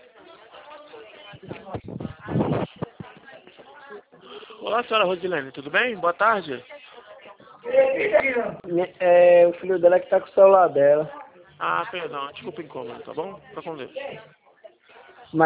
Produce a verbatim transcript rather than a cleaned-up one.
Olá, senhora Rosilene, tudo bem? Boa tarde. É, o filho dela que tá com o celular dela. Ah, perdão, desculpa o incômodo, tá bom? Fica com Deus.